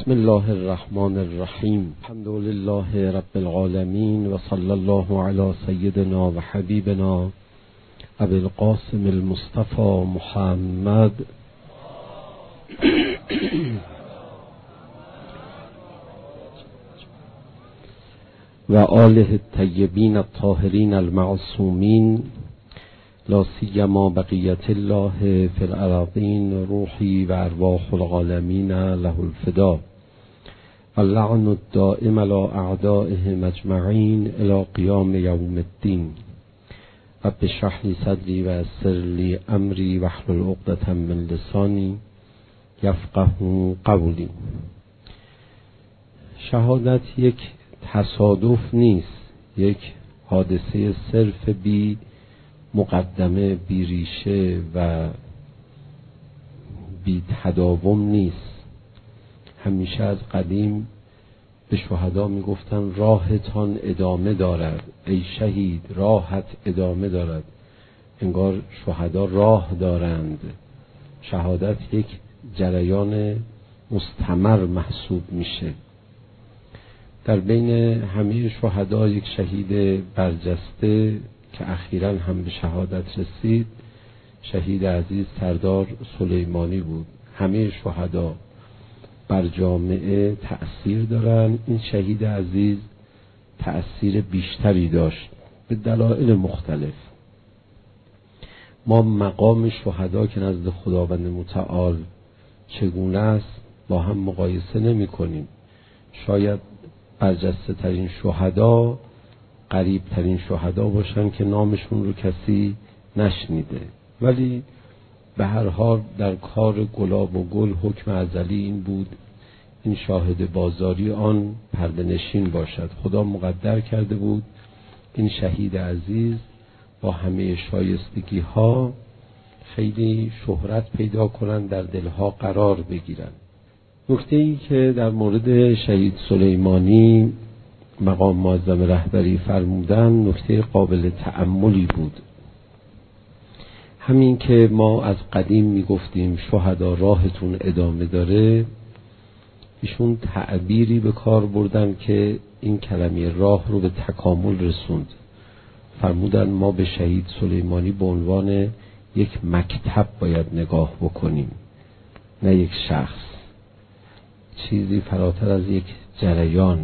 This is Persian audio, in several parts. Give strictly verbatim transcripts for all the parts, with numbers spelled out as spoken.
بسم الله الرحمن الرحیم. الحمد لله رب العالمین و صلی الله علی سیدنا و حبیبنا ابی القاسم المصطفى محمد و آله الطیبین الطاهرین المعصومین، لا سیما بقیت الله فی الارضین، روحی و ارواح العالمین له الفدا، اللعن الدائم علی اعدائهم اجمعین الی قیام یوم الدین. رب اشرح لی صدری و یسر لی امری واحلل عقدة من لسانی یفقهوا قولی. شهادت یک تصادف نیست، یک حادثه صرف بی مقدمه، بی ریشه و بی تداوم نیست. همیشه از قدیم به شهدا می گفتن راهتان ادامه دارد، ای شهید راهت ادامه دارد. انگار شهدا راه دارند. شهادت یک جریان مستمر محسوب میشه. در بین همه شهدا یک شهید برجسته که اخیراً هم به شهادت رسید، شهید عزیز سردار سلیمانی بود. همه شهدا بر جامعه تأثیر دارن، این شهید عزیز تأثیر بیشتری داشت به دلایل مختلف. ما مقام شهدا که نزد خداوند متعال چگونه است با هم مقایسه نمی کنیم. شاید برجسته ترین شهدا قریب ترین شهدا باشن که نامشون رو کسی نشنیده، ولی به هر حال در کار گلاب و گل حکم ازلی این بود این شاهد بازاری آن پرده نشین باشد. خدا مقدر کرده بود این شهید عزیز با همه شایستگی ها خیلی شهرت پیدا کنند، در دلها قرار بگیرند. نکته ای که در مورد شهید سلیمانی مقام معظم رهبری فرمودن نکته قابل تأملی بود. همین که ما از قدیم میگفتیم شهدا راهتون ادامه داره، ایشون تعبیری به کار بردن که این کلمه راه رو به تکامل رسوند. فرمودن ما به شهید سلیمانی به عنوان یک مکتب باید نگاه بکنیم، نه یک شخص، چیزی فراتر از یک جریان.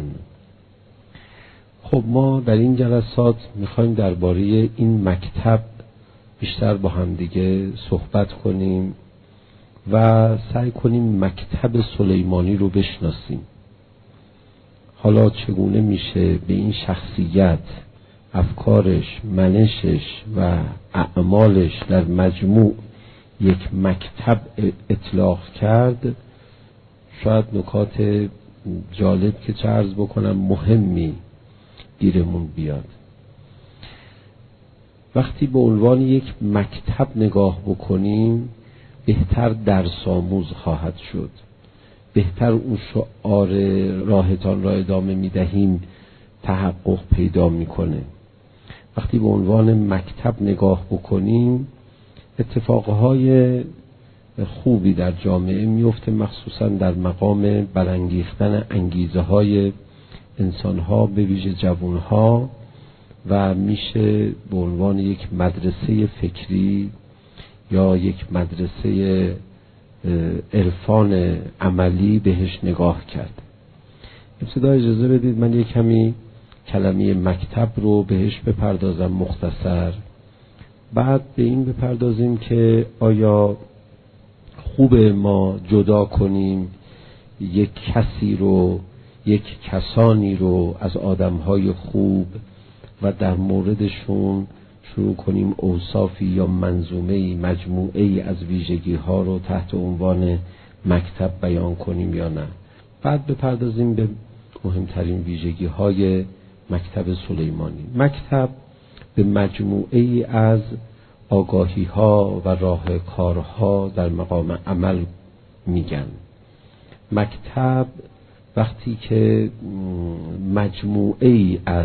خب ما در این جلسات میخوایم درباره این مکتب بیشتر با هم دیگه صحبت کنیم و سعی کنیم مکتب سلیمانی رو بشناسیم. حالا چگونه میشه به این شخصیت، افکارش، منشش و اعمالش در مجموع یک مکتب اطلاق کرد؟ شاید نکات جالب که چه عرض بکنم مهمی گیرمون بیاد. وقتی به عنوان یک مکتب نگاه بکنیم بهتر درس آموز خواهد شد، بهتر اون شعار راهتان را ادامه میدهیم تحقق پیدا میکنه. وقتی به عنوان مکتب نگاه بکنیم اتفاقهای خوبی در جامعه میفته، مخصوصا در مقام برانگیختن انگیزه های انسانها به ویژه جوانها، و میشه به عنوان یک مدرسه فکری یا یک مدرسه عرفان عملی بهش نگاه کرد. ابتدا اجازه بدید من یک کمی کلمه مکتب رو بهش بپردازم مختصر، بعد به این بپردازیم که آیا خوب ما جدا کنیم یک کسی رو، یک کسانی رو از آدمهای خوب و در موردشون شروع کنیم اوصافی یا منظومه‌ای، مجموعه‌ای از ویژگی ها رو تحت عنوان مکتب بیان کنیم یا نه. بعد بپردازیم به مهمترین ویژگی های مکتب سلیمانی. مکتب به مجموعه‌ای از آگاهی ها و راه کارها در مقام عمل میگن. مکتب وقتی که مجموعه‌ای از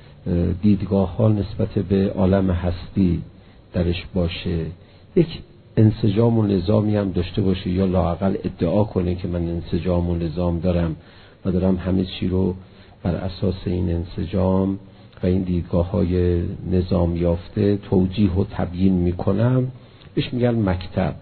دیدگاه ها نسبت به عالم هستی درش باشه، یک انسجام و نظامی هم داشته باشه یا لااقل ادعا کنه که من انسجام و نظام دارم و دارم همه چی رو بر اساس این انسجام و این دیدگاه های نظام یافته توجیه و تبیین میکنم، بهش میگن مکتب.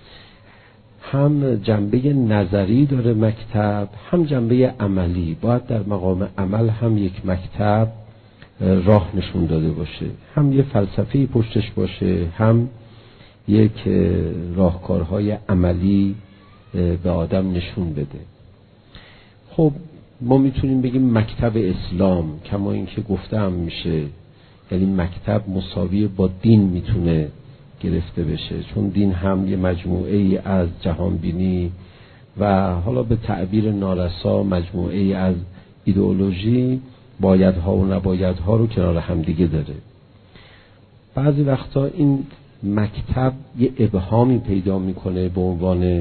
هم جنبه نظری داره مکتب، هم جنبه عملی. باید در مقام عمل هم یک مکتب راه نشون داده باشه، هم یه فلسفه‌ای پشتش باشه، هم یک راهکارهای عملی به آدم نشون بده. خب ما میتونیم بگیم مکتب اسلام، کما اینکه گفتم میشه، یعنی مکتب مساوی با دین میتونه گرفته بشه، چون دین هم یه مجموعه ای از جهانبینی و حالا به تعبیر نارسا مجموعه ای از ایدئولوژی، بایدها و نبایدها رو کنار هم دیگه داره. بعضی وقتا این مکتب یه ابهامی پیدا میکنه به عنوان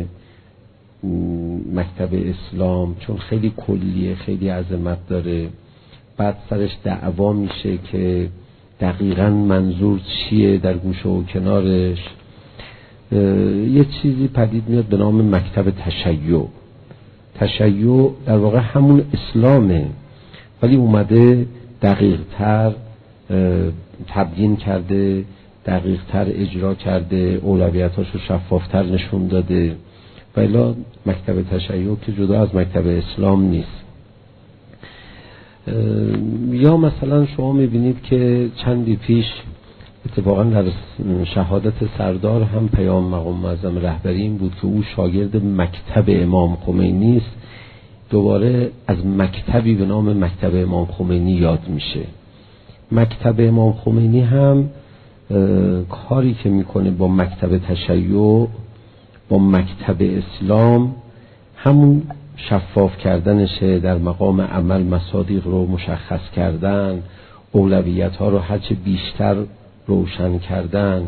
مکتب اسلام، چون خیلی کلیه، خیلی عظمت داره، بعد سرش دعوا میشه که دقیقاً منظور چیه در گوشه و کنارش. یه چیزی پدید میاد به نام مکتب تشیع. تشیع در واقع همون اسلامه، ولی اومده دقیق تر تبیین کرده، دقیق تر اجرا کرده، اولویتاش رو شفاف تر نشون داده. و الا مکتب تشیع که جدا از مکتب اسلام نیست. یا مثلا شما میبینید که چندی پیش اتفاقا در شهادت سردار هم پیام مقام معظم رهبری این بود که او شاگرد مکتب امام خمینی است. دوباره از مکتبی به نام مکتب امام خمینی یاد میشه. مکتب امام خمینی هم کاری که میکنه با مکتب تشیع، با مکتب اسلام، همون شفاف کردنشه، در مقام عمل مصادیق رو مشخص کردن، اولویت ها رو هرچه بیشتر روشن کردن.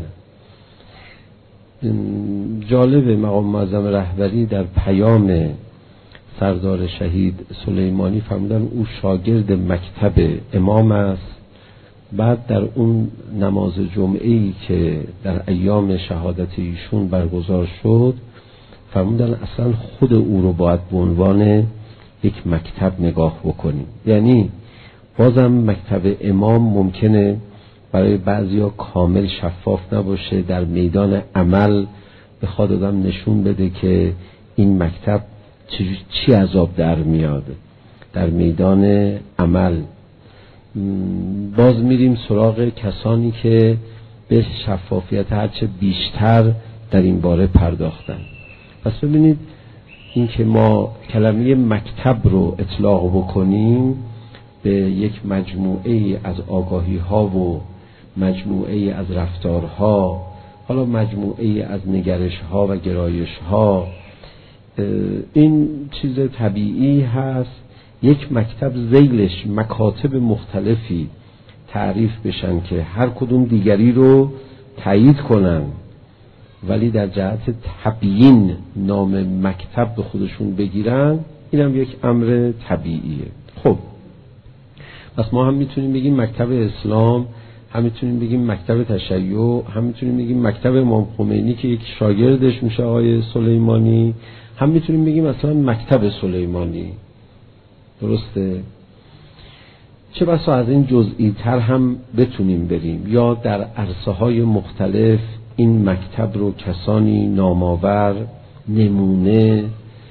جالب مقام معظم رهبری در پیام سردار شهید سلیمانی فرمودن او شاگرد مکتب امام است. بعد در اون نماز جمعه‌ای که در ایام شهادت ایشون برگزار شد فرمودن اصلا خود او رو باید به عنوان یک مکتب نگاه بکنیم. یعنی بازم مکتب امام ممکنه برای بعضیا کامل شفاف نباشه، در میدان عمل بخواد آدم نشون بده که این مکتب چی, چی عذاب در میاد در میدان عمل. باز میریم سراغ کسانی که به شفافیت هرچه بیشتر در این باره پرداختن. پس ببینید این که ما کلمه مکتب رو اطلاق بکنیم به یک مجموعه از آگاهی ها و مجموعه از رفتارها، حالا مجموعه از نگرش ها و گرایش ها، این چیز طبیعی هست. یک مکتب ذیلش مکاتب مختلفی تعریف بشن که هر کدوم دیگری رو تایید کنن، ولی در جهت تبیین نام مکتب به خودشون بگیرن، این هم یک امر طبیعیه. خب پس ما هم میتونیم بگیم مکتب اسلام، هم میتونیم بگیم مکتب تشیع، هم میتونیم بگیم مکتب امام خمینی که یک شاگردش میشه آقای سلیمانی، هم میتونیم بگیم اصلا مکتب سلیمانی. درسته؟ چه بسا از این جزئی تر هم بتونیم بریم، یا در عرصه های مختلف این مکتب رو کسانی نامآور، نمونه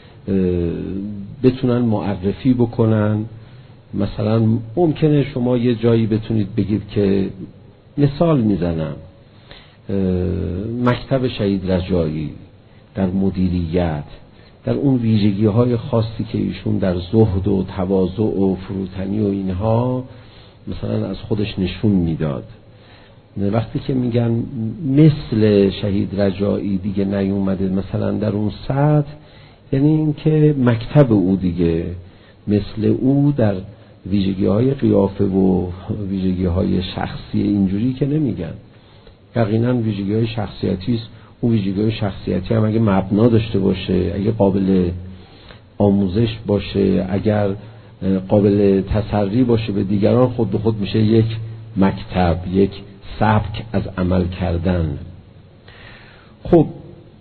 بتونن معرفی بکنن. مثلا ممکنه شما یه جایی بتونید بگید که مثال میزنم مکتب شهید رجایی در مدیریت، در اون ویژگی های خاصی که ایشون در زهد و تواضع و فروتنی و اینها مثلا از خودش نشون میداد. وقتی که میگن مثل شهید رجایی دیگه نیومده مثلا در اون سطح، یعنی این که مکتب او دیگه مثل او در ویژگی های قیافه و ویژگی های شخصی اینجوری که نمیگن. یقینا ویژگی های شخصیتی است. اون ویژگی های شخصیتی هم اگه مبنا داشته باشه، اگه قابل آموزش باشه، اگر قابل تسری باشه به دیگران، خود به خود میشه یک مکتب، یک سبک از عمل کردن. خب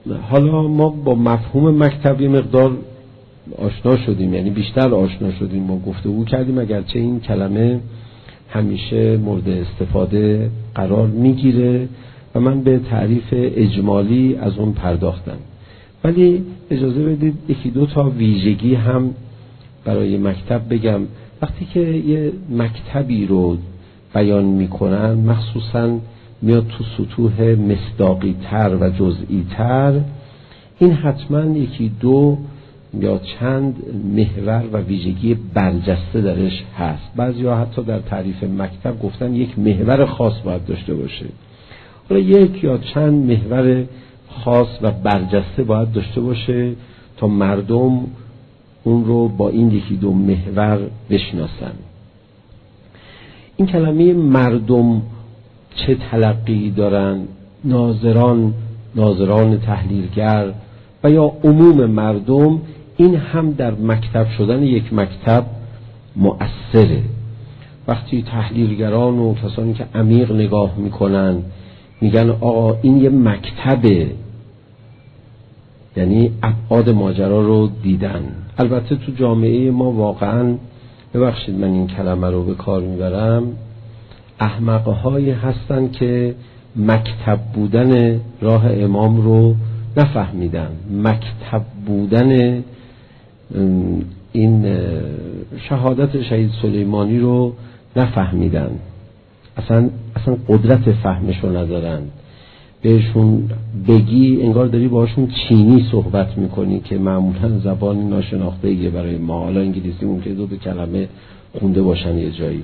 حالا ما با مفهوم مکتب یه مقدار آشنا شدیم، یعنی بیشتر آشنا شدیم، ما گفتگو کردیم، اگرچه این کلمه همیشه مورد استفاده قرار میگیره و من به تعریف اجمالی از اون پرداختم، ولی اجازه بدید یکی دو تا ویژگی هم برای مکتب بگم. وقتی که یه مکتبی رو بیان میکنن، مخصوصا میاد تو سطوح مصداقی تر و جزئی تر، این حتما یکی دو یا چند محور و ویژگی برجسته درش هست. بعضیا حتی در تعریف مکتب گفتن یک محور خاص باید داشته باشه. حالا یک یا چند محور خاص و برجسته باید داشته باشه تا مردم اون رو با این یکی دو محور بشناسن. این کلمه مردم چه تلقی دارن؟ ناظران، ناظران تحلیلگر و یا عموم مردم، این هم در مکتب شدن یک مکتب مؤثره. وقتی تحلیلگران و کسانی که عمیق نگاه میکنن میگن آقا این یه مکتبه، یعنی ابعاد ماجرا رو دیدن. البته تو جامعه ما واقعا، ببخشید من این کلمه رو به کار میبرم، احمقهایی هستن که مکتب بودن راه امام رو نفهمیدن، مکتب بودن این شهادت شهید سلیمانی رو نفهمیدن، اصلا اصلا قدرت فهمش رو ندارن. بهشون بگی انگار داری باشون چینی صحبت میکنی که معمولا زبان ناشناخته ایه برای ما. حالا انگلیسی ممکنه دو دو کلمه خونده باشن یه جایی،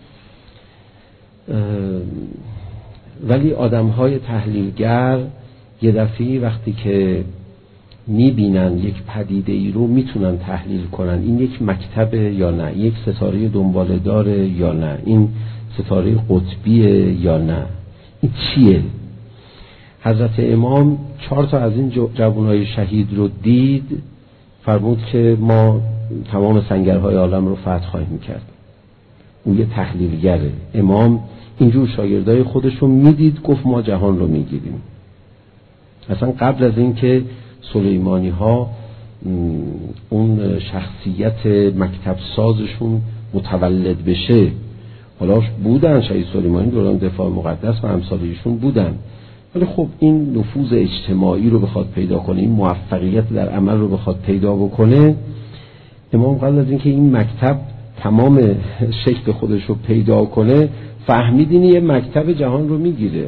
ولی آدمهای تحلیلگر یه دفعی وقتی که میبینن یک پدیده ای رو میتونن تحلیل کنن، این یک مکتبه یا نه، یک ستاره دنباله داره یا نه، این ستاره قطبیه یا نه، این چیه؟ حضرت امام چهار تا از این جوانهای شهید رو دید، فرمود که ما تمام سنگرهای عالم رو فتح خواهیم کرد. او یه تحلیلگره. امام اینجور شاگردای خودش رو میدید، گفت ما جهان رو میگیریم. اصلا قبل از این که سلیمانی ها اون شخصیت مکتب سازشون متولد بشه، حالا بودن شهید سلیمانی دوران دفاع مقدس و امثالیشون بودن، ولی خب این نفوذ اجتماعی رو بخواد پیدا کنه، این موفقیت در عمل رو بخواد پیدا بکنه، امام قبل از اینکه این مکتب تمام شکل خودش رو پیدا کنه فهمیدین یه مکتب جهان رو میگیره.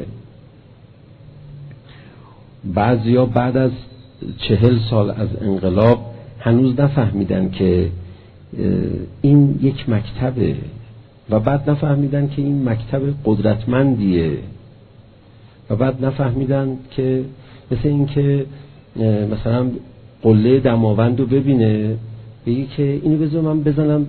بعضیا بعد از چهل سال از انقلاب هنوز نفهمیدن که این یک مکتبه و بعد نفهمیدن که این مکتب قدرتمندیه و بعد نفهمیدن که مثل این که مثلا قله دماوند رو ببینه بگی که اینو بذار من بزنم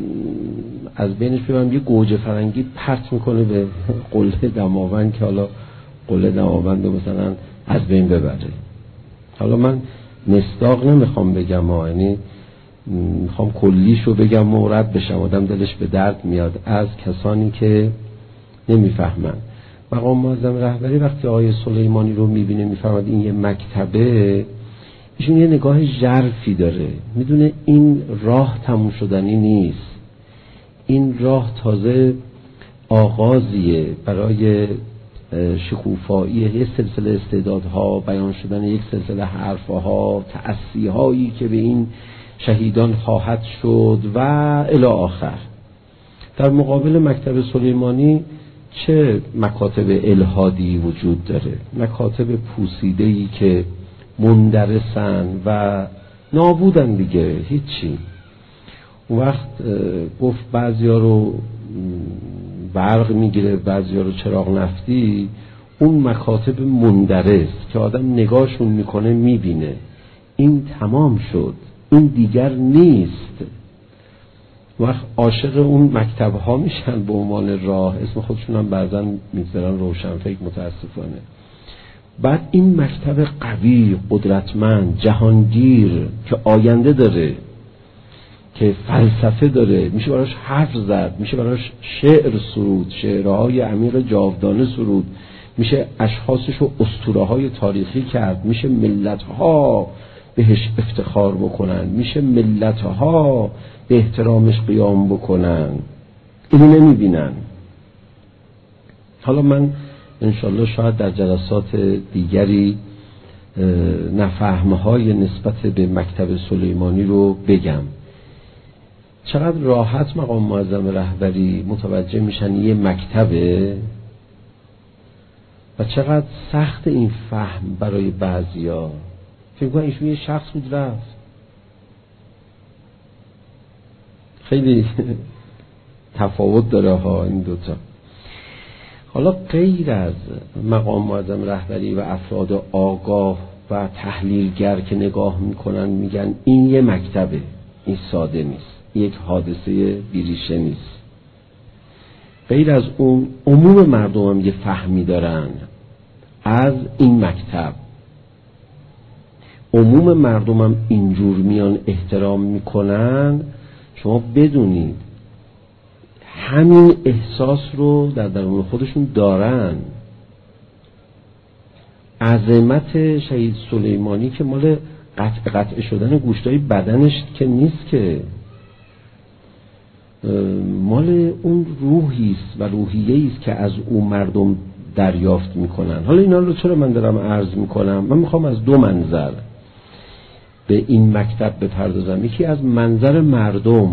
از بینش ببینم یه گوجه فرنگی پرت میکنه به قله دماوند که حالا قله دماوند رو مثلا از بین ببره. حالا من مصداق نمیخوام بگم ها، یعنی میخوام کلیشو بگم و رد بشم، آدم دلش به درد میاد از کسانی که نمیفهمن. مقام معظم رهبری وقتی آقای سلیمانی رو میبینه میفهمد این یه مکتبه، ایشون یه نگاه ژرفی داره، میدونه این راه تموم شدنی نیست، این راه تازه آغازیه برای شکوفایی یه سلسله استعدادها، بیان شدن یک سلسله حرفها، تأسیهایی که به این شهیدان خواهد شد و الی آخر. در مقابل مکتب سلیمانی چه مکاتب الهادی وجود داره؟ مکاتب پوسیده‌ای که مندرسن و نابودن دیگه، هیچی. اون وقت گفت بعضیا رو برق میگیره، بعضیا رو چراغ نفتی، اون مکاتب مندرس که آدم نگاهشون میکنه میبینه این تمام شد، این دیگر نیست. وقت عاشق اون مکتب ها میشن به عنوان راه، اسم خودشون هم بعضا میذارن روشنفکر متاسفانه. بعد این مکتب قوی، قدرتمند، جهانگیر که آینده داره، که فلسفه داره، میشه براش حرف زد، میشه براش شعر سرود، شعرهای عمیق جاودانه سرود، میشه اشخاصش رو اسطوره های تاریخی کرد، میشه ملت ها بهش افتخار بکنن، میشه ملت ها به احترامش قیام بکنن. اینو نمیبینن. حالا من انشالله شاید در جلسات دیگری نفهمهای نسبت به مکتب سلیمانی رو بگم. چقدر راحت مقام معظم رهبری متوجه میشن یه مکتبه و چقدر سخت این فهم برای بعضیا. فکر کنم ایشون یه شخص بود رفت. خیلی تفاوت داره ها این دوتا. حالا غیر از مقام معظم رهبری و افراد آگاه و تحلیلگر که نگاه میکنن میگن این یه مکتبه، این ساده نیست، یک حادثه بیریشه نیست. غیر از اون عموم مردم هم یه فهمی دارن از این مکتب. عموم مردم هم اینجور میان احترام میکنن. شما بدونید همین احساس رو در درون خودشون دارن. عظمت شهید سلیمانی که مال قطع قطع شدن گوشتای بدنش که نیست، که مال اون روحی است و روحیه‌ای است که از اون مردم دریافت میکنن. حالا اینا رو چرا من دارم عرض میکنم؟ من میخوام از دو منظر به این مکتب بپردازم. یکی از منظر مردم.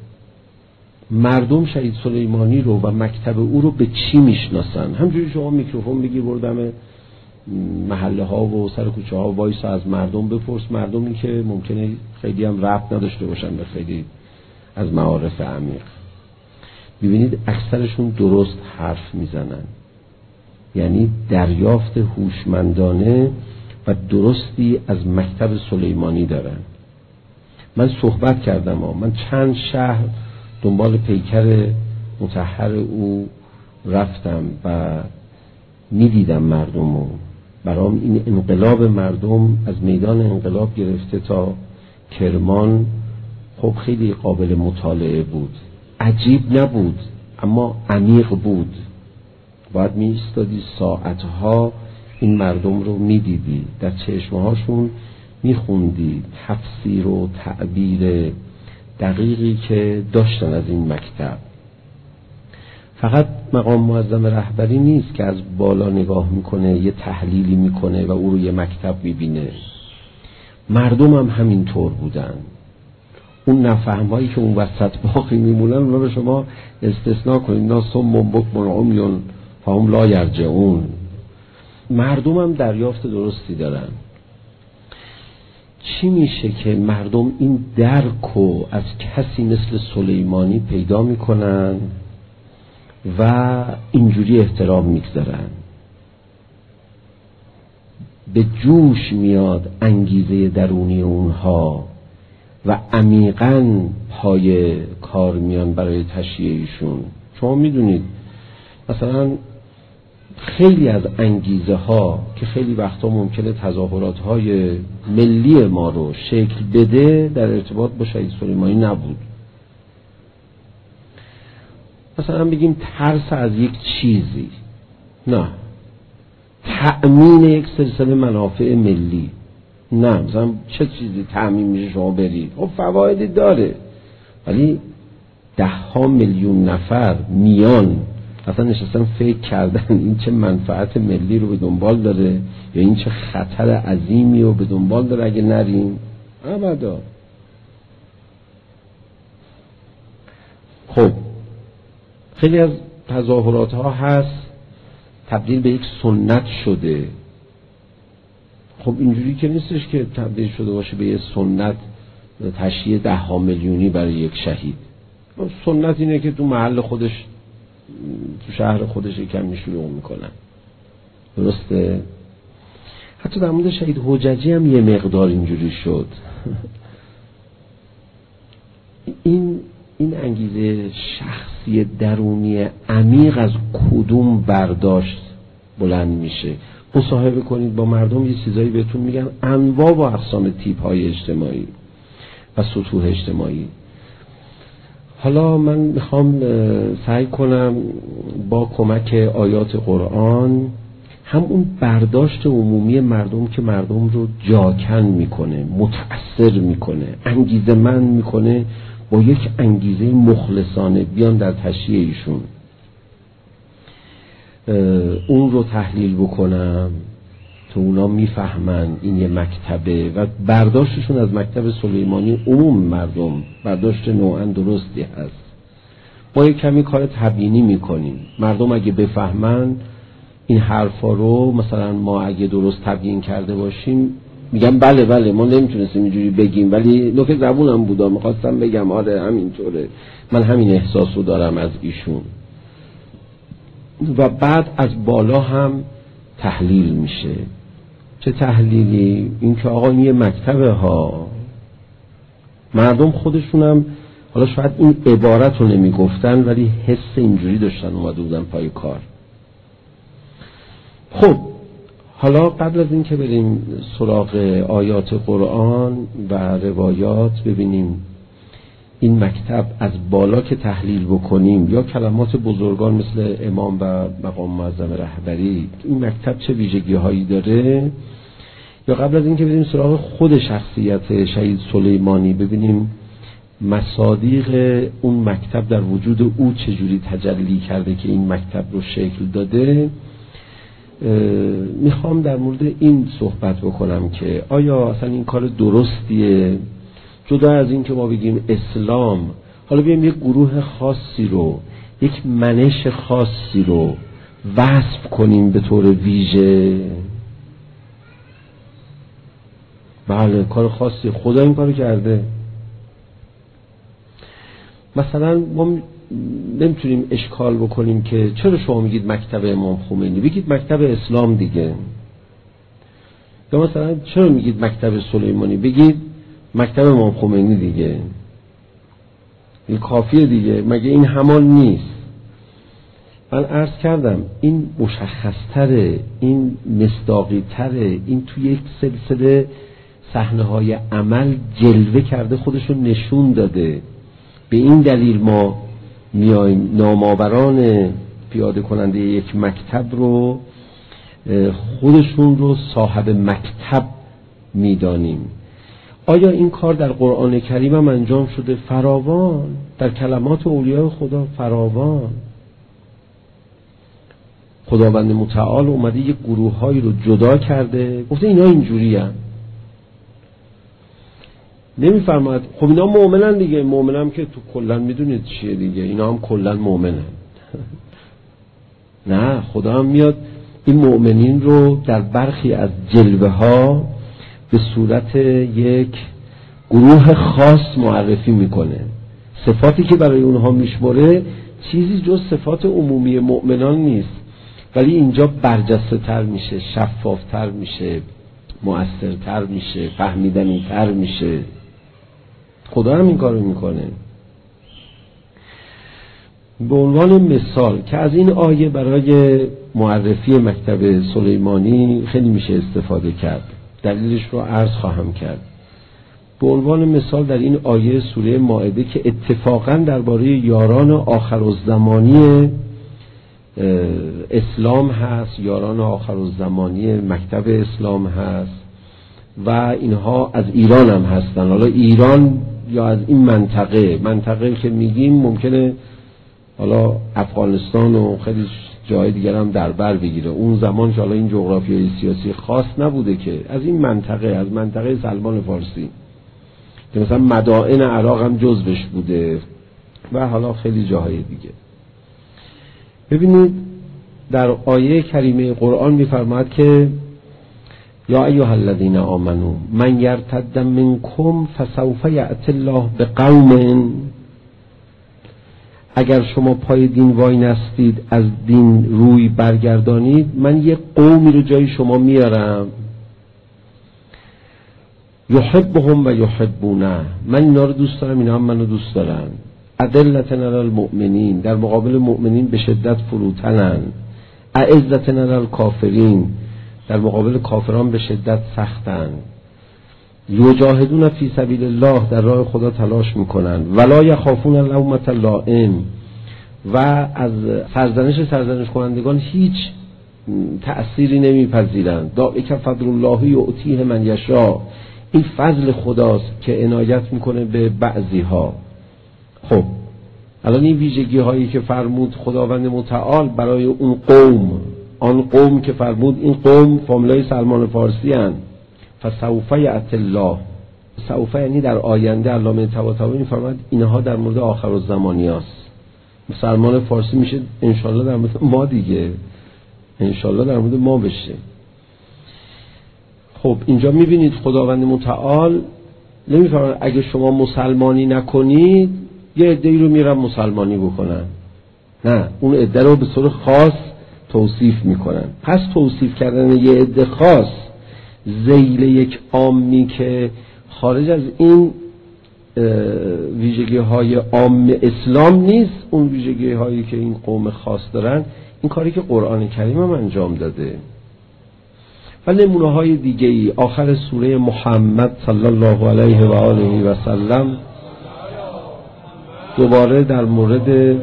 مردم شهید سلیمانی رو و مکتب او رو به چی میشناسن؟ همجوری شما میکروفون بگی بردم محله ها و سر کوچه ها وایسا از مردم بپرس، مردمی که ممکنه خیلی هم ربط نداشته باشن به خیلی از معارف عمیق، ببینید اکثرشون درست حرف میزنن. یعنی دریافت هوشمندانه و درستی از مکتب سلیمانی دارن. من صحبت کردم ها. من چند شهر دنبال پیکر مطهر او رفتم و میدیدم مردم رو. برام این انقلاب مردم از میدان انقلاب گرفته تا کرمان خب خیلی قابل مطالعه بود. عجیب نبود اما عمیق بود. باید می ایستادی ساعتها این مردم رو می دیدی، در چشمهاشون می خوندی تفسیر و تعبیر دقیقی که داشتن از این مکتب. فقط مقام معظم رهبری نیست که از بالا نگاه میکنه یه تحلیلی میکنه و او رو یه مکتب میبینه. مردم هم همینطور بودن. اون نفهمایی که اون وسط باقی میمونن اونا رو شما استثناء کنید. ناس هم بکمن عمیون فهم لا یرجعون. مردم هم دریافت درستی دارن. چی میشه که مردم این درکو از کسی مثل سلیمانی پیدا میکنن و اینجوری احترام میگذارن؟ به جوش میاد انگیزه درونی اونها و عمیقاً پای کار میان برای تشییع ایشون. شما میدونید مثلا خیلی از انگیزه ها که خیلی وقتا ممکنه تظاهرات های ملی ما رو شکل بده در ارتباط با شهید سلیمانی نبود. مثلا بگیم ترس از یک چیزی، نه. تأمین یک سلسله منافع ملی، نه. مثلا چه چیزی تأمین میشه شما برید؟ خب فوایدی داره، ولی ده ها میلیون نفر میان اصلا نشستن فکر کردن این چه منفعت ملی رو به دنبال داره یا این چه خطر عظیمی رو به دنبال داره اگه نریم؟ ابدا. خب خیلی از تظاهرات ها هست تبدیل به یک سنت شده. خب اینجوری که نیستش که تبدیل شده باشه به یک سنت تشییع ده ها میلیونی برای یک شهید. سنت اینه که تو محل خودش تو شهر خودش یکم شروع میکنن. درسته؟ حتی در مورد شهید حججی هم یه مقدار اینجوری شد. این این انگیزه شخصی درونی عمیق از کدوم برداشت بلند میشه؟ مصاحبه کنید با مردم، یه چیزایی بهتون میگن، انواع و اقسام تیپ های اجتماعی و سطوح اجتماعی. حالا من میخوام سعی کنم با کمک آیات قرآن هم اون برداشت عمومی مردم که مردم رو جاکن میکنه، متأثر میکنه، انگیزه مند میکنه، با یک انگیزه مخلصانه بیان در تشییع ایشون. اون رو تحلیل بکنم تا اونا میفهمن این یه مکتبه و برداشتشون از مکتب سلیمانی عموم مردم برداشت نوعا درستی هست. ما یک کمی کار تبیینی میکنیم، مردم اگه بفهمن این حرفا رو، مثلا ما اگه درست تبیین کرده باشیم میگم بله بله ما نمیتونستیم اینجوری بگیم، ولی نوک زبونم بودا میخواستم بگم آره همینطوره، من همین احساس رو دارم از ایشون. و بعد از بالا هم تحلیل میشه. چه تحلیلی؟ این که آقا این یه مکتبه ها، مردم خودشونم حالا شاید این عبارت رو نمیگفتن ولی حس اینجوری داشتن اومده بودن پای کار. خب حالا قبل از این که بریم سراغ آیات قرآن و روایات، ببینیم این مکتب از بالا که تحلیل بکنیم یا کلمات بزرگان مثل امام و مقام معظم رهبری، این مکتب چه ویژگی هایی داره، یا قبل از این که بریم سراغ خود شخصیت شهید سلیمانی ببینیم مصادیق اون مکتب در وجود او چجوری تجلی کرده که این مکتب رو شکل داده، میخوام در مورد این صحبت بکنم که آیا اصلا این کار درستیه؟ جدا از این که ما بگیم اسلام، حالا بیایم یک گروه خاصی رو، یک منش خاصی رو وصف کنیم به طور ویژه. بله کار خاصی، خدا این کارو کرده. مثلا ما نمیتونیم اشکال بکنیم که چرا شما میگید مکتب امام خمینی، بگید مکتب اسلام دیگه. یا مثلا چرا میگید مکتب سلیمانی، بگید مکتب امام خمینی دیگه. این کافیه دیگه، مگه این همان نیست؟ من عرض کردم این مشخصتره، این مصداقیتره، این توی یک سلسله صحنه های عمل جلوه کرده، خودشون نشون داده. به این دلیل ما میایم نامآوران پیاده کننده یک مکتب رو، خودشون رو صاحب مکتب میدانیم. آیا این کار در قرآن کریم هم انجام شده؟ فراوان. در کلمات اولیاء خدا فراوان. خداوند متعال اومده یک گروه هایی رو جدا کرده، گفته اینا اینجوری هم نمیفرماد خب اینا مؤمنن دیگه. مؤمنم که تو کلن میدونید چیه دیگه، اینا هم کلن مؤمنن. نه، خدا هم میاد این مؤمنین رو در برخی از جلوه ها به صورت یک گروه خاص معرفی میکنه. صفاتی که برای اونها میشمره چیزی جز صفات عمومی مؤمنان نیست، ولی اینجا برجسته تر میشه، شفاف تر میشه، مؤثر تر میشه، فهمیدنی تر میشه. خدا هم این کارو میکنه. به عنوان مثال که از این آیه برای معرفی مکتب سلیمانی خیلی میشه استفاده کرد، دلیلش رو عرض خواهم کرد. به عنوان مثال در این آیه سوره مائده که اتفاقا درباره یاران آخرالزمانی اسلام هست، یاران آخرالزمانی مکتب اسلام هست و اینها از ایران هم هستن. حالا ایران یا از این منطقه، منطقه که میگیم ممکنه حالا افغانستان و خیلی جای دیگر هم در بر بگیره. اون زمان حالا این جغرافیای سیاسی خاص نبوده که، از این منطقه، از منطقه سلمان فارسی که مثلا مدائن عراق هم جزوش بوده و حالا خیلی جاهای دیگه. ببینید در آیه کریمه قرآن میفرماد که یا ایها الذین آمنو من یرتد منکم فسوف یأتی الله بقوم، اگر شما پای دین وای نستید، از دین روی برگردانید، من یک قومی رو جای شما میارم، یحبهم و یحبونه، من اینا رو دوست دارم، اینا هم منو دوست دارن. اذلة علی المؤمنین، در مقابل مؤمنین به شدت فروتنن. اعزة علی الکافرین، در مقابل کافران به شدت سختن. یجاهدون فی سبیل الله، در راه خدا تلاش میکنن. ولا یخافون لومة لائم، و از سرزنش سرزنش کنندگان هیچ تأثیری نمیپذیرند. ذالک فضل الله یؤتیه من یشاء، این فضل خداست که عنایت میکنه به بعضی ها. خب الان این ویژگی هایی که فرمود خداوند متعال برای اون قوم، آن قوم که فرمود این قوم فامیلای سلمان فارسی هن، فسوف یأتی الله، سوف یعنی در آینده. علامه طباطبایی میفرماد اینها در مورد آخر الزمانی هست. سلمان فارسی میشه انشالله در مورد ما دیگه، انشالله در مورد ما بشه. خب اینجا میبینید خداوند متعال نمیفرماید اگه شما مسلمانی نکنید یه عده‌ای رو میرن مسلمانی بکنن، نه، اون عده رو به صورت خاص توصیف میکنن. پس توصیف کردن یه عده خاص ذیل یک عامی که خارج از این ویژگی های عام اسلام نیست، اون ویژگی هایی که این قوم خاص دارن، این کاری که قرآن کریم هم انجام داده. و نمونه های دیگه ای آخر سوره محمد صلی الله علیه و آله و سلم دوباره در مورد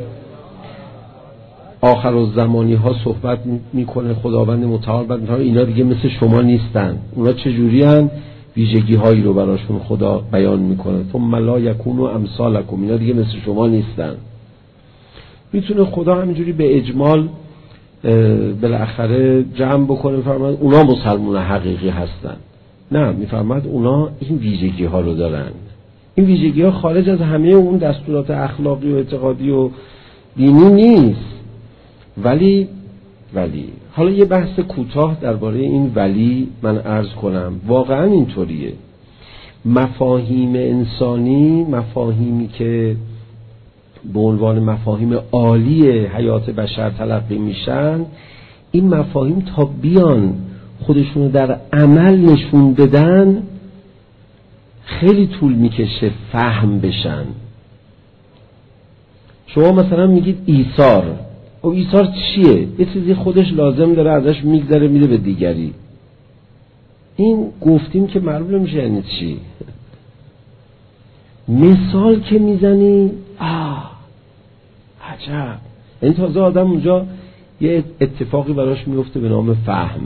آخر الزمانی ها صحبت میکنه خداوند متعال. بعد میگه اینا دیگه مثل شما نیستن. اونا چجوری ان؟ ویژگی هایی رو براشون خدا بیان میکنه. ثم لا یکونوا امثالکم، اینا دیگه مثل شما نیستن. میتونه خدا همینجوری به اجمال بالاخره جمع بکنه فرماد اونا مسلمان حقیقی هستن. نه، میفرماد اونا این ویژگی ها رو دارن. این ویژگی ها خارج از همه اون دستورات اخلاقی و اعتقادی و دینی نیست. ولی ولی حالا یه بحث کوتاه درباره این ولی من عرض کنم. واقعا اینطوریه. مفاهیم انسانی، مفاهیمی که به عنوان مفاهیم عالی حیات بشر تلقی میشن، این مفاهیم تا بیان خودشونو در عمل نشون بدن خیلی طول میکشه فهم بشن. شما مثلا میگید ایثار، او ایثار چیه؟ یه چیزی خودش لازم داره ازش میگذره میده به دیگری. این گفتیم که معلوم نمیشه یعنی چی. مثال که میزنی آه عجب، این تازه آدم اونجا یه اتفاقی براش میفته به نام فهم.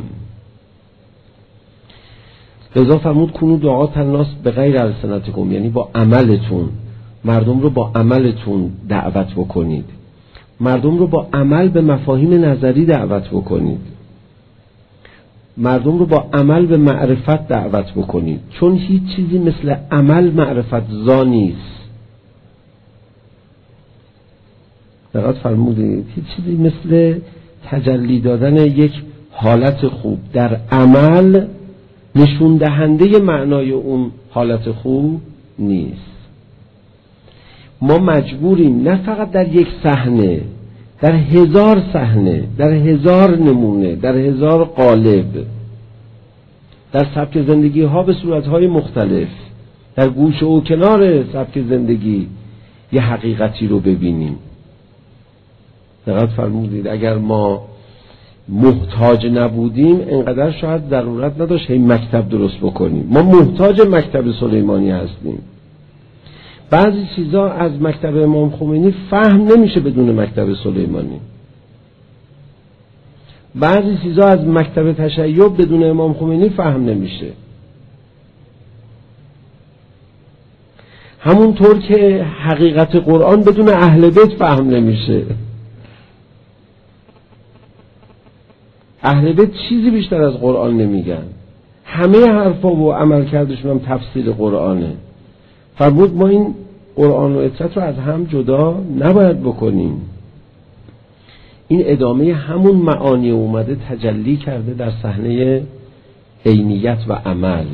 لذا فرمود کنو دعات الناس به غیر السنتکم، یعنی با عملتون مردم رو با عملتون دعوت بکنید، مردم رو با عمل به مفاهیم نظری دعوت بکنید، مردم رو با عمل به معرفت دعوت بکنید، چون هیچ چیزی مثل عمل معرفت زا نیست. دقیق فرمودید، هیچ چیزی مثل تجلی دادن یک حالت خوب در عمل نشون دهنده معنای اون حالت خوب نیست. ما مجبوریم نه فقط در یک صحنه، در هزار صحنه، در هزار نمونه، در هزار قالب، در سبک زندگی ها به صورت های مختلف، در گوشه و کنار سبک زندگی یه حقیقتی رو ببینیم. دقیق فرمودید. اگر ما محتاج نبودیم انقدر شاید ضرورت نداشت هی مکتب درست بکنیم. ما محتاج مکتب سلیمانی هستیم. بعضی چیزا از مکتب امام خمینی فهم نمیشه بدون مکتب سلیمانی. بعضی چیزا از مکتب تشیع بدون امام خمینی فهم نمیشه. همونطور که حقیقت قرآن بدون اهل بیت فهم نمیشه. اهل بیت چیزی بیشتر از قرآن نمیگن، همه حرفا و عمل کردشون هم تفسیر قرآنه. فرمود ما این قرآن و اطرت رو از هم جدا نباید بکنیم. این ادامه همون معانی اومده تجلی کرده در صحنه عینیت و عمل.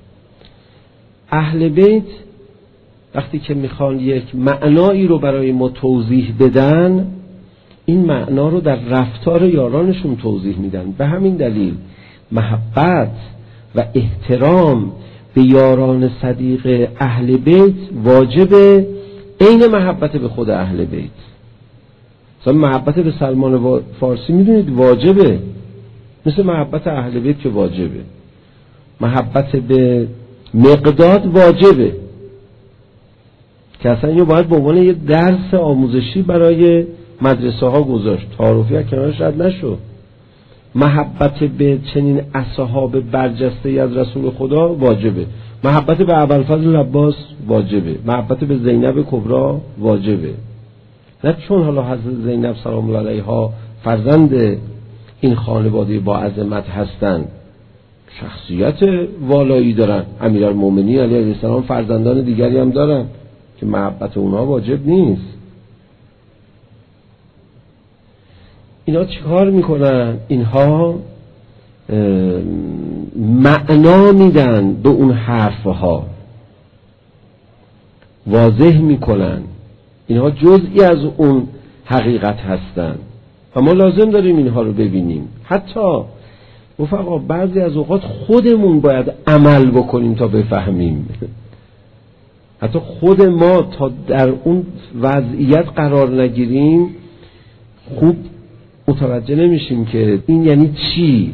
اهل بیت وقتی که میخوان یک معنایی رو برای ما توضیح بدن، این معنا رو در رفتار یارانشون توضیح میدن. به همین دلیل محبت و احترام به یاران صدیق اهل بیت واجبه، عین محبت به خود اهل بیت. مثلا محبت به سلمان فارسی میدونید واجبه، مثل محبت اهل بیت که واجبه. محبت به مقداد واجبه که اصلا اینو باید به عنوان یه درس آموزشی برای مدرسه ها گذاشت. تعارفی از کنارش رد نشو. محبت به چنین اصحاب برجسته از رسول خدا واجبه، محبت به ابوالفضل عباس واجبه، محبت به زینب کبری واجبه. نه چون حالا حضرت زینب سلام الله علیها فرزند این خانواده با عظمت هستند، شخصیت والایی دارن، امیرالمومنین علیه السلام فرزندان دیگری هم دارن که محبت اونها واجب نیست. اینا چیکار میکنن؟ اینها معنا میدن به اون حرفها، واضح میکنن، اینها جزئی از اون حقیقت هستن و ما لازم داریم اینها رو ببینیم. حتی رفقا بعضی از اوقات خودمون باید عمل بکنیم تا بفهمیم. حتی خود ما تا در اون وضعیت قرار نگیریم خوب متوجه نمیشیم که این یعنی چی.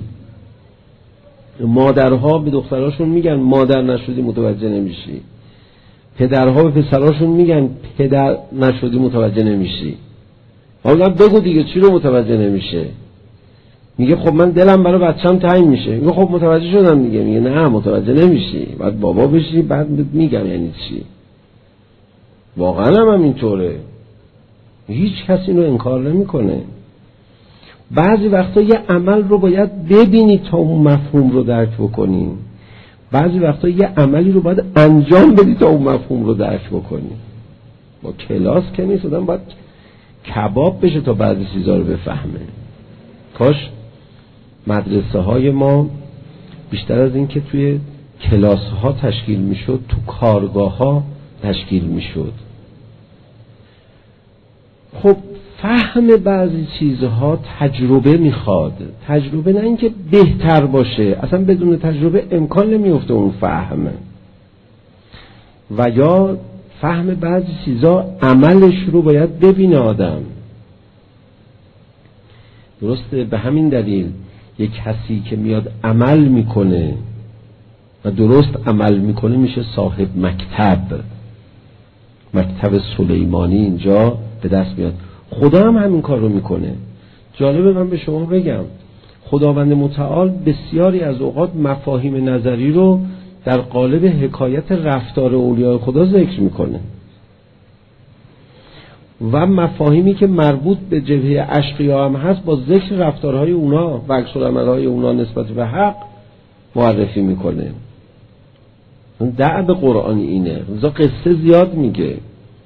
مادرها به دختراشون میگن مادر نشدی متوجه نمیشی، پدرها به پسراشون میگن پدر نشدی متوجه نمیشی. حالا بگو دیگه چی رو متوجه نمیشه؟ میگه خب من دلم برای بچه‌م تنگ میشه. میگه خب متوجه شدم دیگه. میگه نه متوجه نمیشی، بعد بابا بشی بعد میگم یعنی چی. واقعا هم اینطوره، هیچ کسی اینو انکار نمیکنه. بعضی وقتا یه عمل رو باید ببینی تا اون مفهوم رو درک بکنی، بعضی وقتا یه عملی رو باید انجام بدی تا اون مفهوم رو درک بکنی. با کلاس که نیست، آدم باید کباب بشه تا بعضی چیزا رو بفهمه. کاش مدرسه های ما بیشتر از این که توی کلاس ها تشکیل میشد تو کارگاه ها تشکیل میشد. خب فهم بعضی چیزها تجربه میخواد، تجربه نه اینکه بهتر باشه، اصلا بدون تجربه امکان نمیفته اون فهم. و یا فهم بعضی چیزها عملش رو باید ببینه آدم. درسته؟ به همین دلیل یک کسی که میاد عمل میکنه و درست عمل میکنه میشه صاحب مکتب. مکتب سلیمانی اینجا به دست میاد. خدا هم همین کار رو میکنه. جالبه من به شما بگم خداوند متعال بسیاری از اوقات مفاهیم نظری رو در قالب حکایت رفتار اولیاء خدا ذکر میکنه و مفاهیمی که مربوط به جبهه اشقیا هم هست با ذکر رفتارهای اونا و عکس‌العمل‌های اونا نسبت به حق معرفی میکنه. دعب قرآن اینه. رضا قصه زیاد میگه.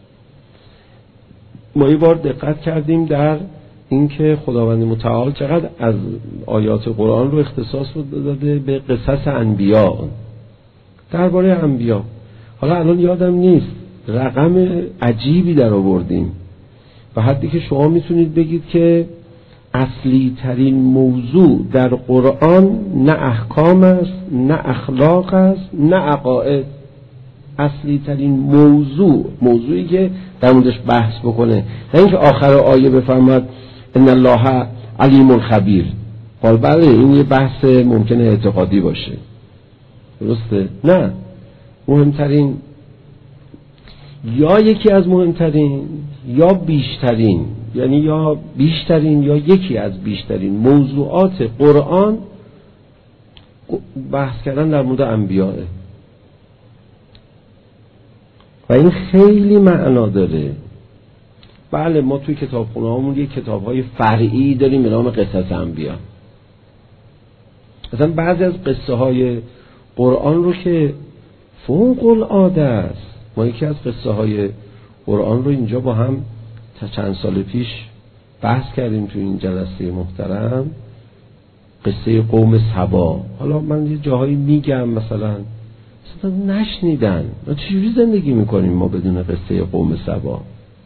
ما یه بار دقت کردیم در اینکه خداوند متعال چقدر از آیات قرآن رو اختصاص رو داده به قصص انبیا، درباره انبیا. حالا الان یادم نیست رقم عجیبی در آوردیم و حدی که شما میتونید بگید که اصلی ترین موضوع در قرآن نه احکام است، نه اخلاق است، نه عقاید. اصلی ترین موضوع، موضوعی که در موردش بحث بکنه، نه اینکه آخر آیه بفرماد ان الله علیم خبیر. قال بله این یه بحث ممکنه اعتقادی باشه، درسته؟ نه، مهمترین یا یکی از مهمترین یا بیشترین، یعنی یا بیشترین یا یکی از بیشترین موضوعات قرآن بحث کردن در مورد انبیاء و این خیلی معنا داره. بله ما توی کتابخونه هامون یک کتاب‌های فرعی داریم به نام قصص انبیا. مثلا بعضی از قصه های قرآن رو که فوق العاده است، ما یکی از قصه های قرآن رو اینجا با هم تا چند سال پیش بحث کردیم تو این جلسه محترم، قصه قوم سبا. حالا من یه جاهایی میگم مثلا مثلا نشنیدن، چجوری زندگی میکنیم ما بدون قصه قوم سبا؟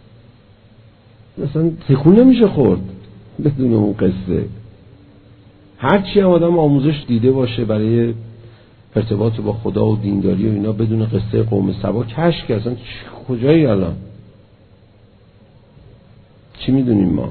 مثلا تکون نمیشه خورد بدون اون قصه. هرچی هم آدم آموزش دیده باشه برای ارتباط با خدا و دینداری و اینا، بدون قصه قوم سبا کشک. اصلا کجایی الان؟ چی میدونیم ما؟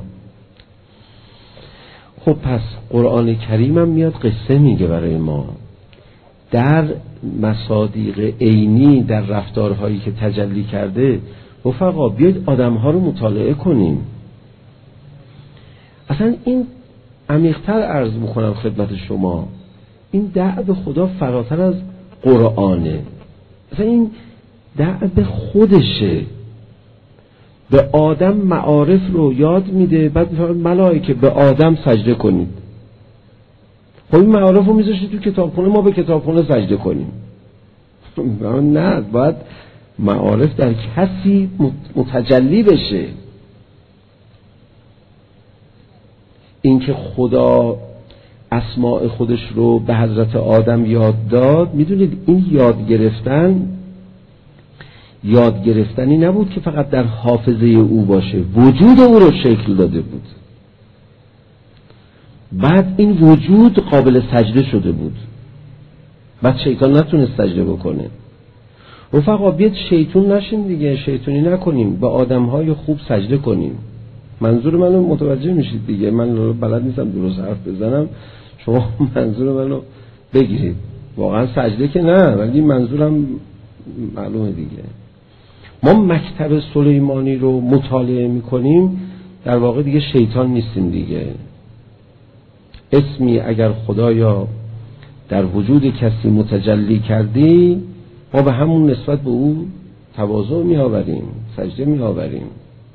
خب پس قرآن کریم هم میاد قصه میگه برای ما در مصادیق عینی، در رفتارهایی که تجلی کرده. رفقا بیاید آدمها رو مطالعه کنیم. اصلا این عمیق‌تر عرض میکنم خدمت شما، این دعو خدا فراتر از قرآنه، مثلا این دعو خودشه. به آدم معارف رو یاد میده، بعد میفرماید ملائکه به آدم سجده کنید. خب این معارف رو میذاشتی تو کتابخونه، ما به کتابخونه سجده کنیم؟ نه، باید معارف در کسی متجلی بشه. اینکه خدا اسماء خودش رو به حضرت آدم یاد داد، میدونید این یاد گرفتن یاد گرفتنی نبود که فقط در حافظه او باشه، وجود او رو شکل داده بود. بعد این وجود قابل سجده شده بود، بعد شیطان نتونست سجده بکنه. رفقا بیاد شیطون نشیم دیگه، شیطونی نکنیم، به آدم‌های خوب سجده کنیم. منظور منو متوجه میشید دیگه، من بلد نیستم درست حرف بزنم، شما منظور منو بگیرید. واقعا سجده که نه، ولی منظورم معلومه دیگه. ما مکتب سلیمانی رو مطالعه میکنیم، در واقع دیگه شیطان نیستیم دیگه. اسمی اگر خدایا در وجود کسی متجلی کردی، ما به همون نسبت به او تواضع می آوریم، سجده می آوریم.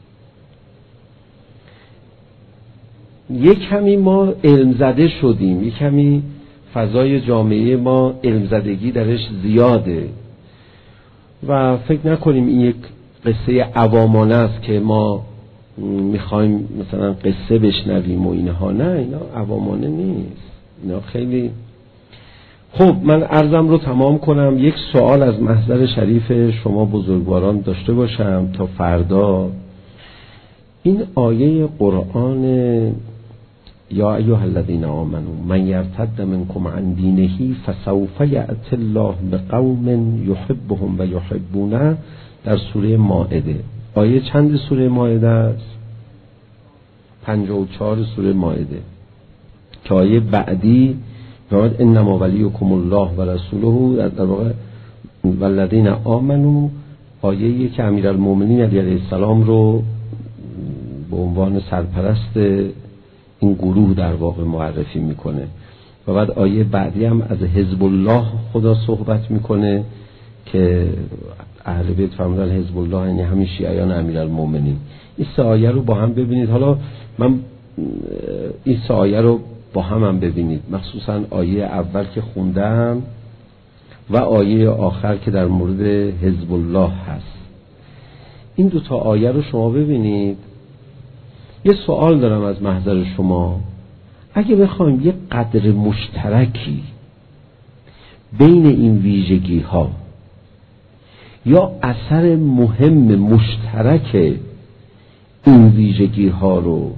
یک کمی ما علم زده شدیم، یک کمی فضای جامعه ما علم زدگی درش زیاده و فکر نکنیم این یک قصه عوامانه است که ما میخوایم مثلا قصه بشنویم و اینها. نه، اینا عوامانه نیست، اینا خیلی خب. من عرضم رو تمام کنم، یک سوال از محضر شریف شما بزرگواران داشته باشم تا فردا. این آیه قرآن یا ایها الذین آمنوا من یرتد منکم عن دینه فسوف یأتی الله بقوم یحبهم و یحبونه در سوره مائده. آیه چند سوره مائده است؟ پنجاه و چهار سوره مائده. که آیه بعدی فرمود انما ولیکم الله و رسوله، در واقع والذین آمنوا، آیه‌ای که امیرالمومنین علیه السلام رو به عنوان سرپرست این گروه در واقع معرفی میکنه. و بعد آیه بعدی هم از حزب الله خدا صحبت میکنه که اهل بیت فرمودن حزب الله یعنی همین شیعیان امیرالمومنین. این سه آیه رو با هم ببینید. حالا من این سه آیه رو با هم هم ببینید، مخصوصا آیه اول که خوندم و آیه آخر که در مورد حزب الله هست. این دو تا آیه رو شما ببینید. یه سوال دارم از محضر شما، اگه بخوایم یه قدر مشترکی بین این ویژگی ها یا اثر مهم مشترک این ویژگی ها رو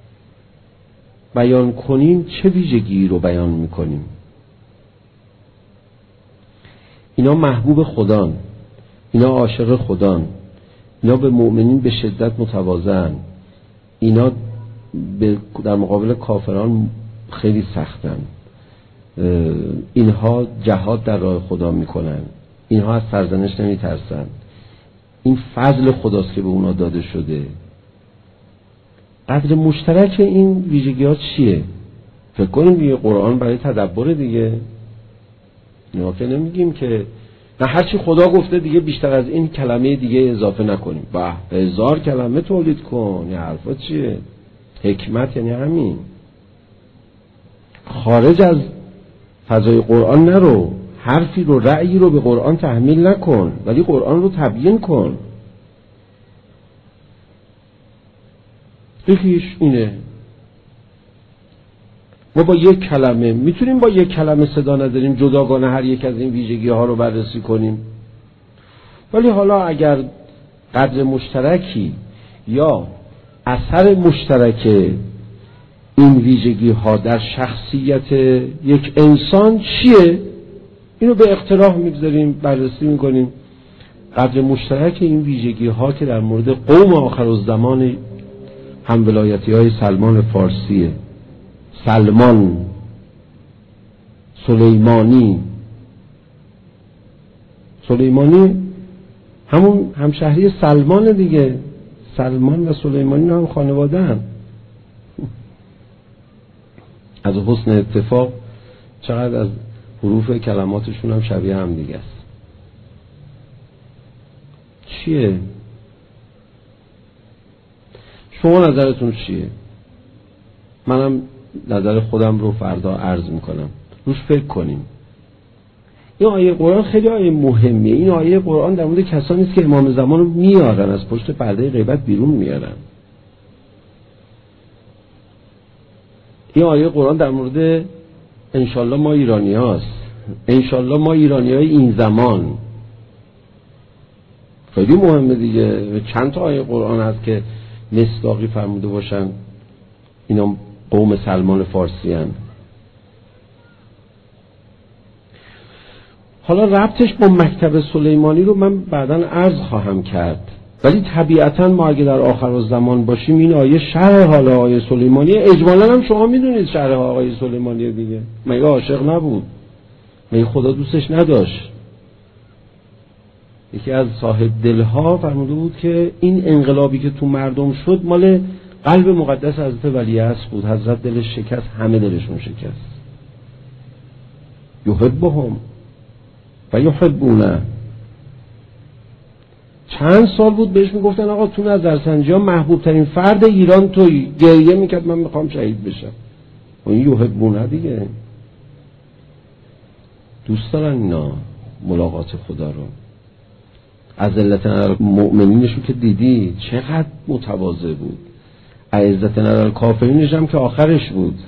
بیان کنیم، چه ویژگی رو بیان میکنیم؟ اینا محبوب خدان، اینا عاشق خدان، اینا به مؤمنین به شدت متواضعن، اینا در مقابل کافران خیلی سختن، اینها جهاد در راه خدا میکنن، اینها از سرزنش نمیترسن، این فضل خداست که به اونا داده شده. قدر مشترک این ویژگی ها چیه؟ فکر کنیم دیگه قرآن برای تدبر دیگه، نه که نمیگیم که نه هرچی خدا گفته دیگه بیشتر از این کلمه دیگه اضافه نکنیم. به هزار کلمه تولید کن، یه حرفا چیه؟ حکمت یعنی همین، خارج از فضای قرآن نرو، حرفی رو رأیی رو به قرآن تحمیل نکن، ولی قرآن رو تبیین کن. یکیش اینه، ما با یک کلمه میتونیم با یک کلمه صدا نداریم جداگانه هر یک از این ویژگی ها رو بررسی کنیم، ولی حالا اگر قدر مشترکی یا اثر مشترک این ویژگی ها در شخصیت یک انسان چیه، اینو به اقتراح میگذاریم، بررسی میکنیم. قدر مشترک این ویژگی ها که در مورد قوم آخرالزمان هم ولایتی های سلمان فارسیه، سلمان سلیمانی سلیمانی همون همشهری سلمان دیگه، سلمان و سلیمانی هم خانواده هم. از حسن اتفاق چقدر از حروف کلماتشون هم شبیه هم دیگه است. چیه؟ شما نظرتون چیه؟ منم نظر خودم رو فردا عرض میکنم، روش فکر کنیم. این آیه قرآن خیلی آیه مهمیه. این آیه قرآن در مورد کسانی است که امام زمان رو میارن، از پشت پرده غیبت بیرون میارن. این آیه قرآن در مورد انشالله ما ایرانی هاست، انشالله ما ایرانی های این زمان. خیلی مهمه دیگه. چند تا آیه قرآن هست که مصداقی فرموده باشن اینا قوم سلمان فارسی هن. حالا ربطش با مکتب سلیمانی رو من بعداً عرض خواهم کرد، ولی طبیعتاً ما اگه در آخر الزمان باشیم این آیه شرح حال آقای سلیمانی. اجمالاً هم شما میدونید شرح آقای سلیمانی دیگه. مگه عاشق نبود؟ مگه خدا دوستش نداشت؟ یکی از صاحب دلها فرموده بود که این انقلابی که تو مردم شد مال قلب مقدس حضرت ولیعصر بود. حضرت دلش شکست، همه دلشون شکست. یحبهم و یحبونه. چند سال بود بهش میگفتن آقا تو نظرسنجی ها محبوب ترین فرد ایران توی. گریه میکرد من میخوام شهید بشم. و این یحبونه دیگه. دوست دارن اینا ملاقات خدا رو. عزلتن علی المؤمنینشو که دیدی چقدر متواضع بود. عزتن علی الکافرینش هم که آخرش بود.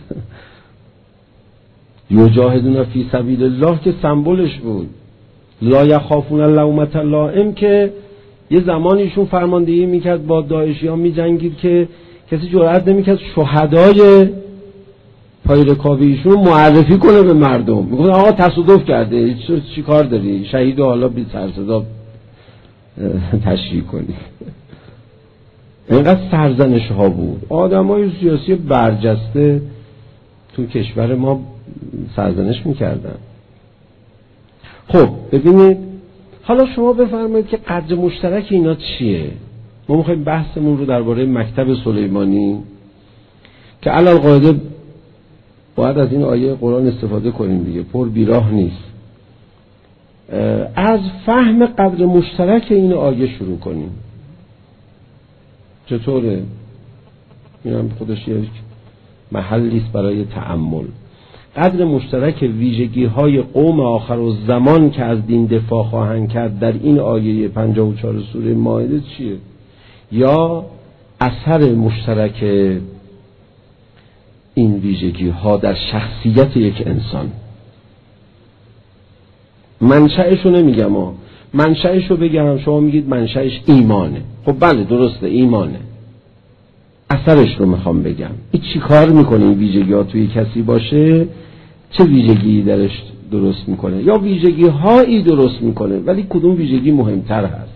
یجاهدون فی سبیل الله که سمبولش بود. لا یخافون لومة لائم که یه زمانیشون فرماندهی میکرد با داعشی ها میجنگید که کسی جرئت نمیکرد شهدای پای رکاب ایشون معرفی کنه به مردم. میگفت آقا تصادف کرده، چی کار داری؟ شهید حالا بی سر صدا تشریح کنی. اینقدر سرزنش ها بود. آدمای سیاسی برجسته تو کشور ما سرزنش میکردن. خب ببینید، حالا شما بفرمایید که قدر مشترک اینا چیه؟ ما میخوایم بحثمون رو درباره مکتب سلیمانی که علل قاعده باید از این آیه قرآن استفاده کنیم دیگه، پر بیراه نیست، از فهم قدر مشترک این آیه شروع کنیم. چطوره؟ این هم خودش یک محلی است برای تأمل. قدر مشترک ویژگی های قوم آخر الزمان که از دین دفاع خواهند کرد در این آیه پنجاه و چهار سوره مائده چیه؟ یا اثر مشترک این ویژگی ها در شخصیت یک انسان. منشأش رو نمیگم ها، منشأش رو بگم شما میگید منشأش ایمانه. خب بله درسته ایمانه. اثرش رو میخوام بگم. این چی کار میکنه این ویژگی ها توی کسی باشه؟ چه ویژگی درش درست میکنه؟ یا ویژگی هایی درست میکنه، ولی کدوم ویژگی مهمتر هست؟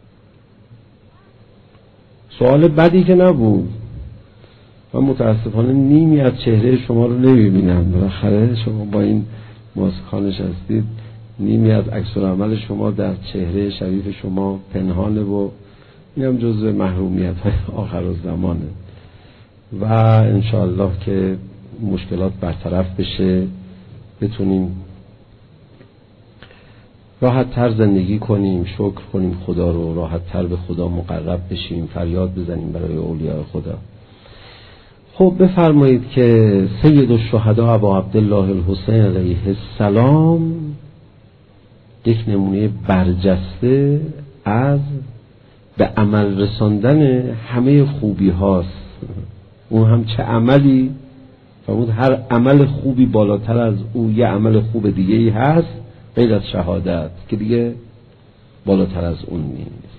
سوال بدی که نبود. من متاسفانه نیمی از چهره شما رو نمیبینم. بالاخره شما با این ماسک‌ها نشستید، نیمی از عکس العمل شما در چهره شریف شما پنهانه و اینم جزء محرومیت های آخر الزمانه و انشاءالله که مشکلات برطرف بشه، بتونیم راحت تر زندگی کنیم، شکر کنیم خدا رو، راحت تر به خدا مقرب بشیم، فریاد بزنیم برای اولیاء خدا. خب بفرمایید که سید الشهدا ابا عبدالله الحسین علیه السلام یک نمونه برجسته از به عمل رساندن همه خوبی هاست. اون هم چه عملی؟ فرمود هر عمل خوبی بالاتر از او یه عمل خوب دیگه ای هست غیر از شهادت که دیگه بالاتر از اون نیست.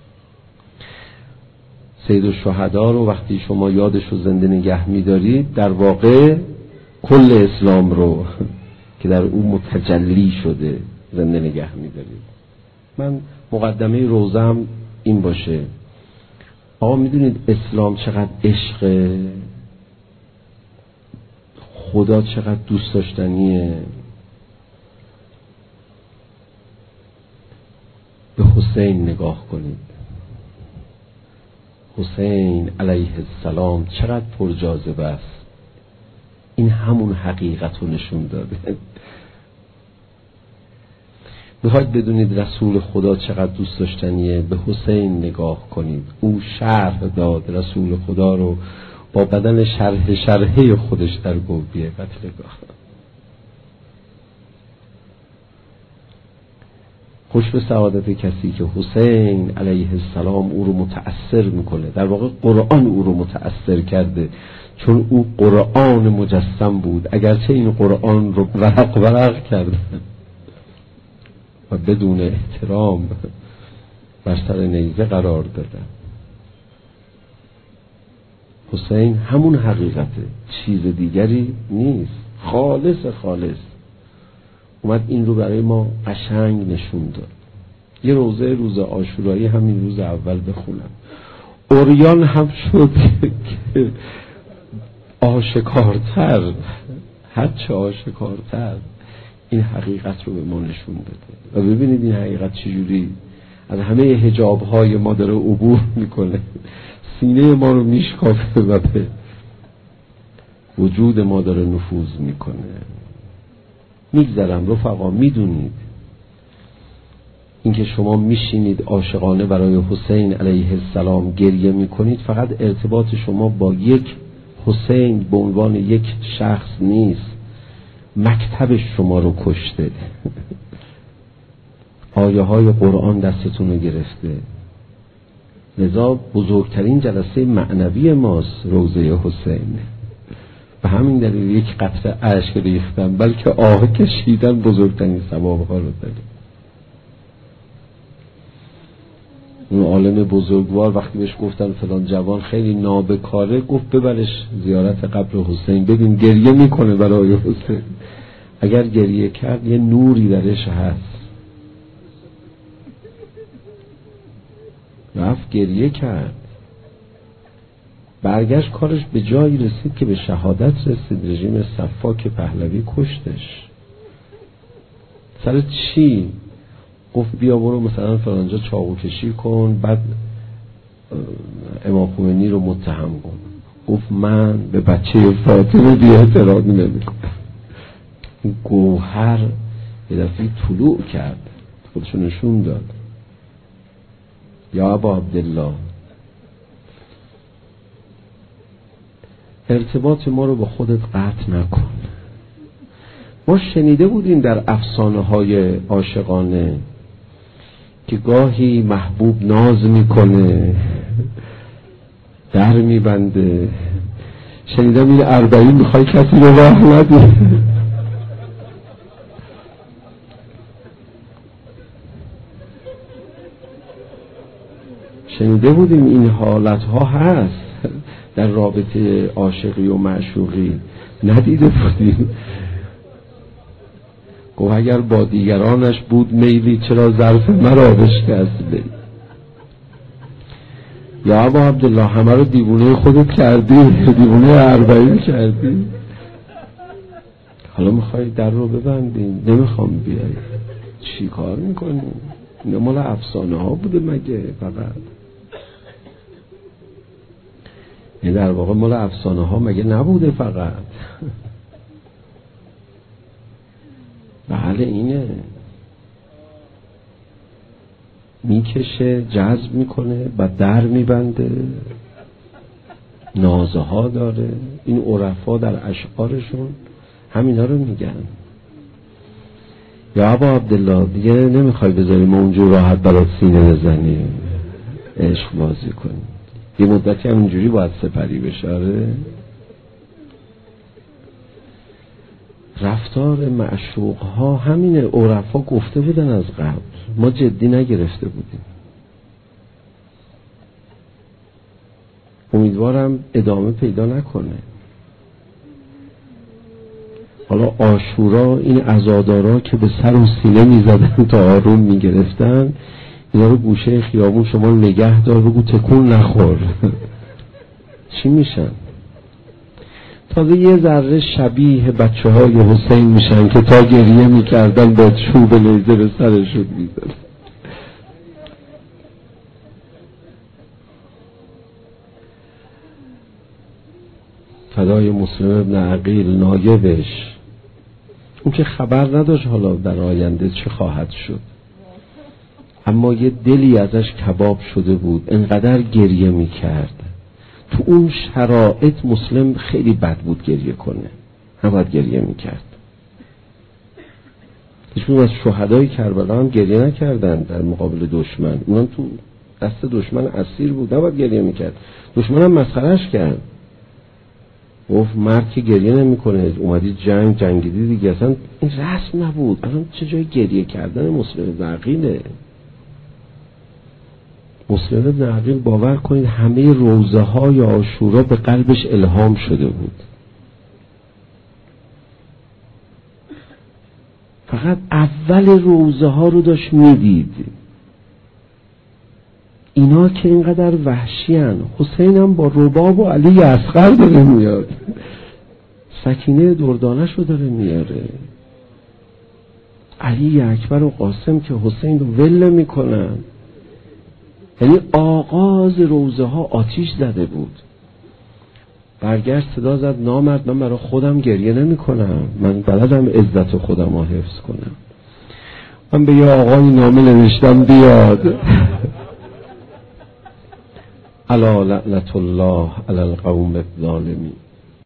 سید الشهدا رو وقتی شما یادش رو زنده نگه می‌دارید، در واقع کل اسلام رو که در اون متجلی شده زنده نگه می‌دارید. من مقدمه روزم این باشه. آقا میدونید اسلام چقدر عشق، خدا چقدر دوست داشتنیه. به حسین نگاه کنید. حسین علیه السلام چقدر پر جاذبه است. این همون حقیقت رو نشون داده. میخواید بدونید رسول خدا چقدر دوست داشتنیه؟ به حسین نگاه کنید. او شرح داد رسول خدا رو با بدن شرح شرحه خودش در گوبیه قتلگاه. خوش به سعادت کسی که حسین علیه السلام او رو متأثر میکنه. در واقع قرآن او رو متأثر کرده، چون او قرآن مجسم بود، اگرچه این قرآن رو ورق ورق کرده و بدون احترام بر سر نیزه قرار دادن. حسین همون حقیقته، چیز دیگری نیست، خالص خالص. اومد این رو برای ما قشنگ نشون داد. یه روزه روز عاشورایی همین روز اول بخونم. اوریان هم شد که آشکارتر، هرچه آشکارتر این حقیقت رو به ما نشون بده. و ببینید این حقیقت چجوری از همه حجاب‌های ما داره عبور میکنه، سینه ما رو میشکافه و به وجود ما داره نفوذ میکنه. میگذرم رفقا، میدونید اینکه شما میشینید عاشقانه برای حسین علیه السلام گریه میکنید، فقط ارتباط شما با یک حسین به عنوان یک شخص نیست، مکتبش شما رو کشته. آیه های قرآن دستتون رو گرفته. لذا بزرگترین جلسه معنوی ماست روضه حسین. به همین دلیل یک قطره اشک ریختن بلکه آه کشیدن بزرگترین ثواب ها رو داره. اون عالم بزرگوار وقتی بهش گفتن فلان جوان خیلی نابکاره، گفت ببرش زیارت قبر حسین، ببین گریه میکنه برای حسین. اگر گریه کرد یه نوری درش هست. رفت گریه کرد، برگشت کارش به جایی رسید که به شهادت رسید. رژیم صفاک پهلوی کشتش. سر چی؟ گفت بیا برو مثلا فلانجا چاقو کشی کن، بعد امام خمینی رو متهم کن. گفت من به بچه فاطمه بی احترامی نمیکنم. این گوهر یه دفعه طلوع کرد، خودشو نشون داد. یا ابا عبدالله، ارتباط ما رو با خودت قطع نکن. ما شنیده بودیم در افسانه های عاشقانه که گاهی محبوب ناز میکنه، در میبنده. شنیدم این اربعین میخوای کسی رو راه ندی. شنیده بودیم این حالت ها هست در رابطه عاشقی و معشوقی، ندیده بودیم. گفت اگر با دیگرانش بود میلی چرا ظرف مرا بشکستی؟ یا ابا عبدالله همه رو دیوونه خودت کردی، دیوونه اربعین کردی. حالا میخوای در رو ببندیم؟ نمیخوام بیای. چی کار میکنی؟ این مال افسانه ها بوده مگه فقط؟ این در واقع مال افسانه ها مگه نبوده فقط؟ بله اینه، میکشه، جذب میکنه، بعد در میبنده، نازه ها داره. این عرفا در اشعارشون همینا رو میگن. یا ابا عبدالله دیگه نمیخوای بذاری ما اونجور راحت برات سینه بزنیم، عشق بازی کنیم. یه مدتی هم اینجوری باید سپری بشه. رفتار معشوق ها همینه، عرفا گفته بودن از قبل، ما جدی نگرفته بودیم. امیدوارم ادامه پیدا نکنه. حالا عاشورا این عزادارا که به سر و سینه میزدن تا آروم میگرفتن، اینا رو گوشه خیابون شما نگه دار، بگو تکون نخور. چی میشن؟ تازه یه ذره شبیه بچه های حسین میشن که تا گریه میکردن با چوب نیزه به سرشون میزدن. فدای مسلم ابن عقیل نایبش، اون که خبر نداشت حالا در آینده چه خواهد شد، اما یه دلی ازش کباب شده بود، انقدر گریه میکرد. تو اون شرایط مسلم خیلی بد بود گریه کنه، نباید گریه میکرد. هیچون از شهدای کربلا هم گریه نکردن در مقابل دشمن، اونم تو دست دشمن اسیر بود، نباید گریه میکرد. دشمن هم مسخرهش کرد، گفت مرد که گریه نمیکنه، اومدی جنگ جنگیدی دیگه، اصلا این رسم نبود. الان چه جای گریه کردن مسلم ابن عقیله؟ مسلم ابن عقیل باور کنید همه روزه های عاشورا به قلبش الهام شده بود، فقط اول روزه ها رو داشت میدید. اینا که اینقدر وحشی هن، حسین هم با رباب و علی اصغر داره میاد، سکینه دردانش رو داره میاره، علی اکبر و قاسم که حسین رو ول میکنن. یعنی آغاز روزه ها آتیش زده بود. برگشت صدا زد نامرد، من برای خودم گریه نمی کنم، من بلدم عزت خودم رو حفظ کنم، من به یه آقای نامه نوشتم بیاد. الا لعنت الله علی القوم الظالمین.